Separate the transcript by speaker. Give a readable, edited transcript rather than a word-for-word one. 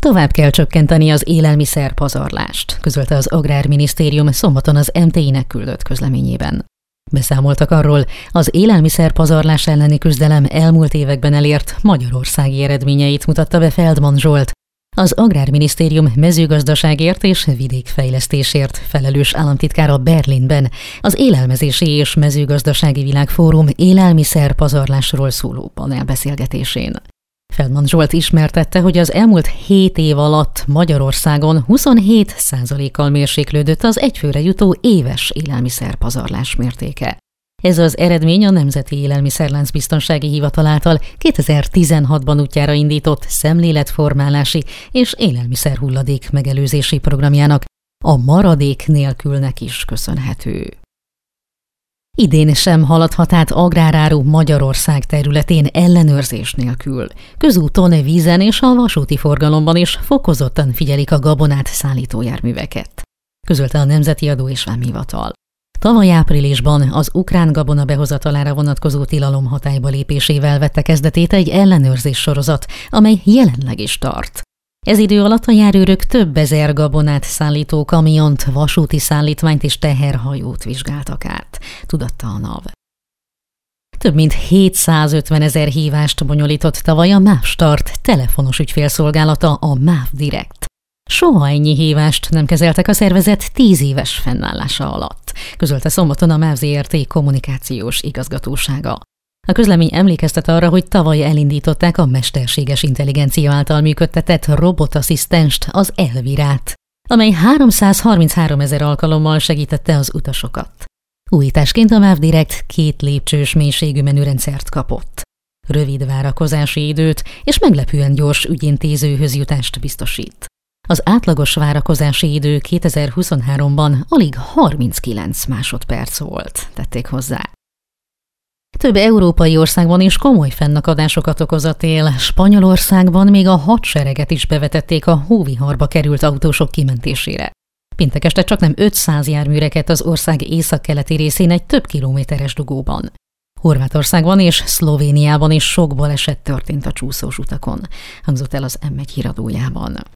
Speaker 1: Tovább kell csökkenteni az élelmiszer pazarlást, közölte az Agrárminisztérium szombaton az MTI-nek küldött közleményében. Beszámoltak arról, az élelmiszer pazarlás elleni küzdelem elmúlt években elért magyarországi eredményeit mutatta be Feldman Zsolt, az Agrárminisztérium mezőgazdaságért és vidékfejlesztésért felelős államtitkára Berlinben az Élelmezési és Mezőgazdasági Világfórum élelmiszer pazarlásról szóló panelbeszélgetésén. Feldman Zsolt ismertette, hogy az elmúlt 7 év alatt Magyarországon 27%-kal mérséklődött az egyfőre jutó éves élelmiszerpazarlás mértéke. Ez az eredmény a Nemzeti Élelmiszerláncbiztonsági Hivatal által 2016-ban útjára indított szemléletformálási és élelmiszerhulladék megelőzési programjának, a maradék nélkülnek is köszönhető. Idén sem haladhat át agráráru Magyarország területén ellenőrzés nélkül. Közúton, vízen és a vasúti forgalomban is fokozottan figyelik a gabonát szállító járműveket, közölte a Nemzeti Adó és Vámhivatal. Tavaly áprilisban az ukrán gabona behozatalára vonatkozó tilalom hatályba lépésével vette kezdetét egy ellenőrzés sorozat, amely jelenleg is tart. Ez idő alatt a járőrök több ezer gabonát szállító kamiont, vasúti szállítmányt és teherhajót vizsgáltak át, tudatta a NAV. Több mint 750 000 hívást bonyolított tavaly a MÁV Start telefonos ügyfélszolgálata, a MÁV Direkt. Soha ennyi hívást nem kezeltek a szervezet 10 éves fennállása alatt, közölte szombaton a MÁV Zrt. Kommunikációs igazgatósága. A közlemény emlékeztet arra, hogy tavaly elindították a mesterséges intelligencia által működtetett robotasszisztenst, az Elvirát, amely 333 000 alkalommal segítette az utasokat. Újításként a MÁV Direkt 2 lépcsős mélységű menürendszert kapott. Rövid várakozási időt és meglepően gyors ügyintézőhöz jutást biztosít. Az átlagos várakozási idő 2023-ban alig 39 másodperc volt, tették hozzá. Több európai országban is komoly fennakadásokat okoz a tél. Spanyolországban még a hadsereget is bevetették a hóviharba került autósok kimentésére. Péntek este csaknem 500 jármű rekedt az ország északkeleti részén egy több kilométeres dugóban. Horvátországban és Szlovéniában is sok baleset történt a csúszós utakon, hangzott el az M1 híradójában.